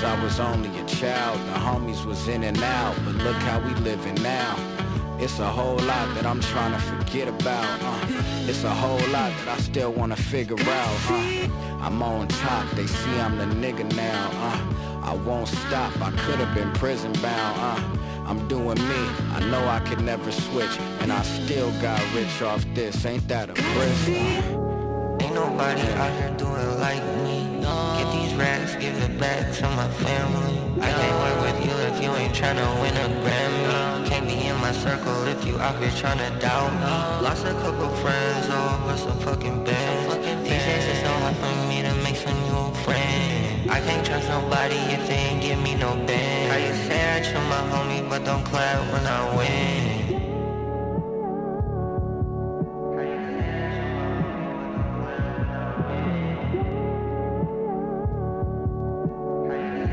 I was only a child. The homies was in and out, but look how we living now. It's a whole lot that I'm trying to forget about. It's a whole lot that I still wanna figure out. I'm on top, they see I'm the nigga now. I won't stop, I could've been prison bound. I'm doing me, I know I could never switch, and I still got rich off this. Ain't that a brisk? Ain't nobody out here doing like me. Get these racks, give it back to my family. I can't work with you if you ain't tryna win a Grammy. Can't be in my circle if you out here tryna doubt me. Lost a couple friends, oh, what's a fucking band? These days it's so hard for me to make some new friends. I can't trust nobody if they ain't give me no band. I used to say I trust my homie, but don't clap when I win.